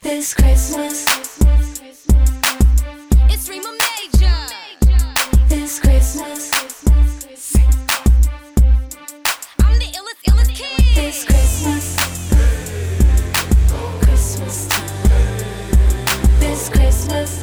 This Christmas, It's Rima Major. this Christmas, I'm the illest kid. this Christmas, Christmas time, this Christmas,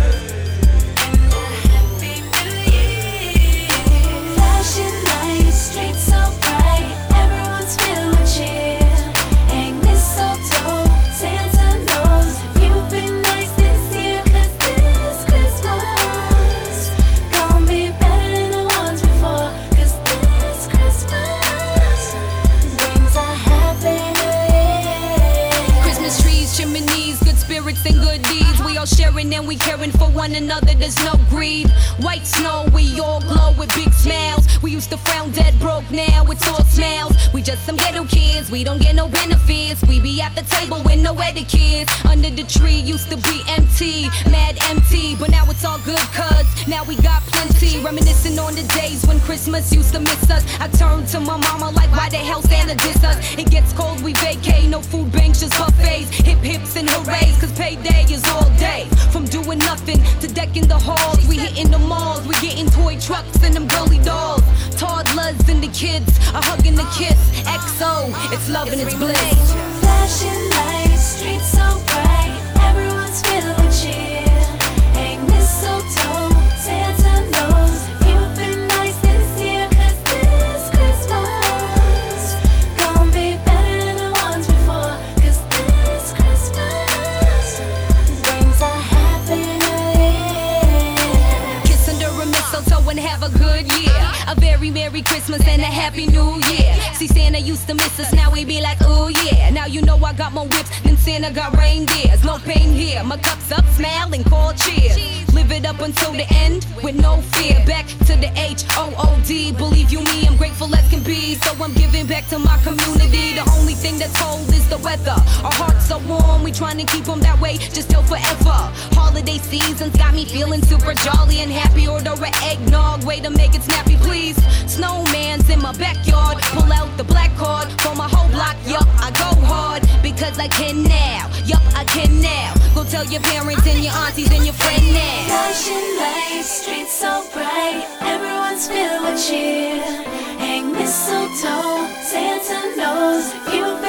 and a happy new year. Flashing lights, streets so bright, everyone's filled with cheer. Hang mistletoe, Santa knows if you've been nice this year, 'cause this Christmas gon' be better than the ones before. 'Cause this Christmas brings a happy new year. Christmas trees, chimneys, good spirits and good deeds. We all sharing and we caring for one another. There's no greed. White snow, we all glow with big smiles. We used to frown dead broke, now it's all smiles. We just some ghetto kids, we don't get no benefits. We be at the table with no etiquette. Under the tree used to be empty, mad empty, but now it's all good 'cause now we got plenty. Reminiscing on the days when Christmas used to miss us. I turned to my mama like, why the hell Santa diss us? It gets cold, we vacate, no food banks, just buffets. Hip hips and hoorays, 'cause payday is all day. From doing nothing to decking the halls, we hitting the malls, we getting toy trucks and them girly dolls. Toddlers and the kids are hugging the kiss. XO, it's love and it's bliss. Flashing lights, streets so bright, everyone's filled with cheer. Hang mistletoe, Santa knows if you've been nice this year, 'cause this Christmas gon' be better than the ones before. 'Cause this Christmas brings a happy new year. Kiss under a mistletoe and have a good year. A very Merry Christmas and a Happy New Year. See, Santa used to miss us, now we be like, oh yeah. Now you know I got more whips than Santa got reindeers. No pain here, my cup's up, smile and call cheers. Live it up until the end with no fear. Back to the HOOD, believe you me, I'm grateful as can be. So I'm giving back to my community. The only thing that's cold is the weather. Our hearts are warm, we trying to keep them that way just till forever. Holiday seasons got me feeling super jolly and happy. Order an eggnog, way to make it snappy please. Snowman's in my backyard, pull out the black card for my whole block. Yup, I go hard because I can now. Yup, I can now. Go tell your parents and your aunties and your friend now. Flashing lights, streets so bright, everyone's filled with cheer. Hang mistletoe, Santa knows if you've been